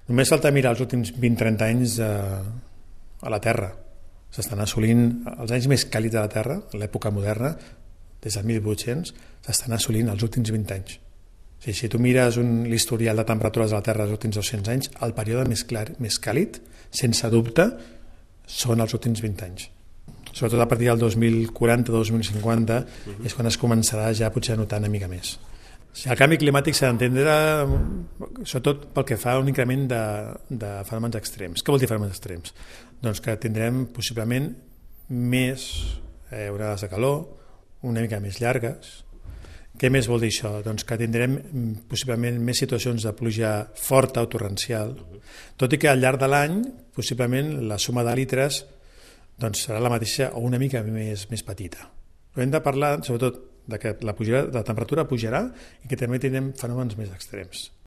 Només falta mirar els últims 20-30 anys a la Terra. S'estan assolint els anys més càlids de la Terra, l'època moderna, des del 1800, s'estan assolint els últims 20 anys. O sigui, si tu mires l'historial de temperatures de la Terra dels últims 200 anys, el període més càlid, sense dubte, són els últims 20 anys. Sobretot a partir del 2040-2050 és quan es començarà ja potser a notar una mica més. El canvi climàtic s'ha d'entendre sobretot pel que fa a un increment de fenòmens extrems. Què vol dir fenòmens extrems? Doncs que tindrem possiblement més onades de calor, una mica més llargues. Què més vol dir això? Doncs que tindrem possiblement més situacions de pluja forta o torrencial, tot i que al llarg de l'any possiblement la suma de litres doncs serà la mateixa o una mica més petita. Però hem de parlar sobretot de que la temperatura pujarà i que també tindrem fenòmens més extrems.